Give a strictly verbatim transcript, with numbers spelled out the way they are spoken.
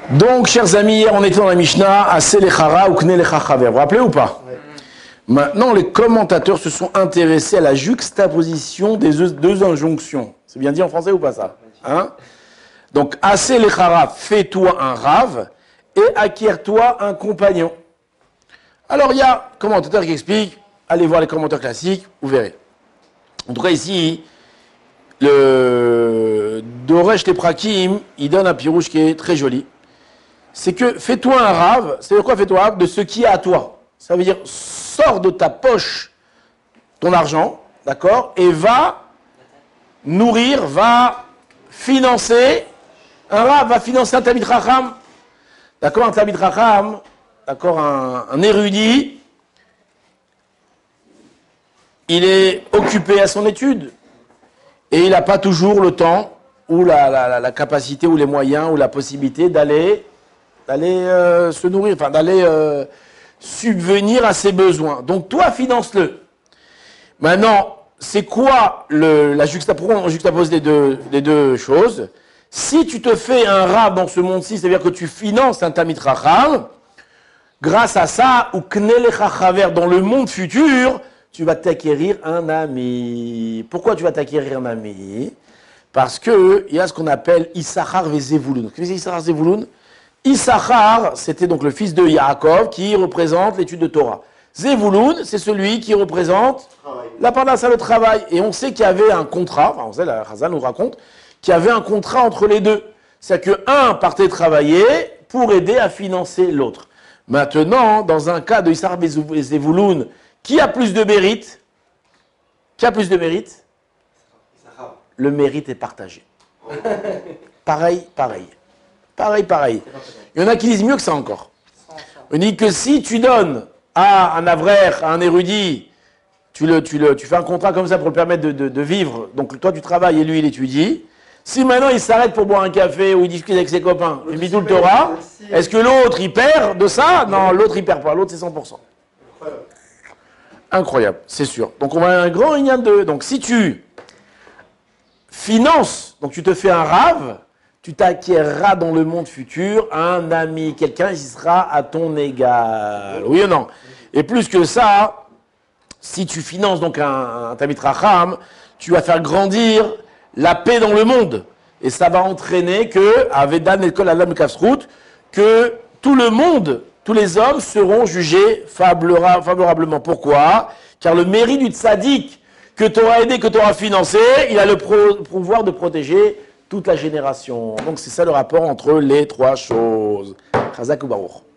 Donc, chers amis, hier on était dans la Mishnah, Aseh lechara ou Kne lecha chaver. Vous vous rappelez ou pas? Ouais. Maintenant, les commentateurs se sont intéressés à la juxtaposition des deux injonctions. C'est bien dit en français ou pas ça, hein? Donc, Aseh lechara, fais-toi un rave et acquiers-toi un compagnon. Alors, il y a un commentateur qui explique, allez voir les commentaires classiques, vous verrez. En tout cas, ici, le Doresh Leprakim, il donne un pirouche qui est très joli. C'est que fais-toi un rave, c'est-à-dire quoi fais-toi un rave de ce qui est à toi. Ça veut dire, sors de ta poche ton argent, d'accord, et va nourrir, va financer, un rave va financer un Talmid Chacham, d'accord, un Talmid Chacham, d'accord, un, un érudit, il est occupé à son étude, et il n'a pas toujours le temps, ou la, la, la capacité, ou les moyens, ou la possibilité d'aller d'aller euh, se nourrir, enfin d'aller euh, subvenir à ses besoins. Donc toi, finance-le. Maintenant, c'est quoi le, la juxtaposition? On juxtapose les deux, les deux choses. Si tu te fais un rab dans ce monde-ci, c'est-à-dire que tu finances un Talmid Chacham, grâce à ça, ou Kne lecha chaver, dans le monde futur, tu vas t'acquérir un ami. Pourquoi tu vas t'acquérir un ami? Parce qu'il y a ce qu'on appelle Issachar ve Zevulun. Qu'est-ce que c'est Issachar Zevulun? Issachar, c'était donc le fils de Yaakov qui représente l'étude de Torah. Zevulun, c'est celui qui représente la parnassa, le travail. Et on sait qu'il y avait un contrat, enfin on sait, la Chazal nous raconte, qu'il y avait un contrat entre les deux. C'est-à-dire qu'un partait travailler pour aider à financer l'autre. Maintenant, dans un cas de Issachar et Zevulun, qui a plus de mérite? Qui a plus de mérite? Le mérite est partagé. Pareil, pareil. Pareil, pareil. Il y en a qui disent mieux que ça encore. On dit que si tu donnes à un avraire, à un érudit, tu, le, tu, le, tu fais un contrat comme ça pour le permettre de, de, de vivre, donc toi tu travailles et lui il étudie, si maintenant il s'arrête pour boire un café ou il discute avec ses copains, il vit tout le Torah, est-ce que l'autre il perd de ça? Non, l'autre il perd pas, l'autre c'est cent pour cent. Incroyable, c'est sûr. Donc on va à un grand ignan de... Donc si tu finances, donc tu te fais un rave, tu t'acquerras dans le monde futur un ami, quelqu'un qui sera à ton égal. Oui ou non? Et plus que ça, si tu finances donc un, un Talmid Chacham, tu vas faire grandir la paix dans le monde. Et ça va entraîner que, à Vedan et Kol Adam Kafsrout, que tout le monde, tous les hommes seront jugés favorablement. Pourquoi? Car le mérite du tzaddik que tu auras aidé, que tu auras financé, il a le pouvoir de protéger toute la génération. Donc c'est ça le rapport entre les trois choses. Chazak ou Baruch.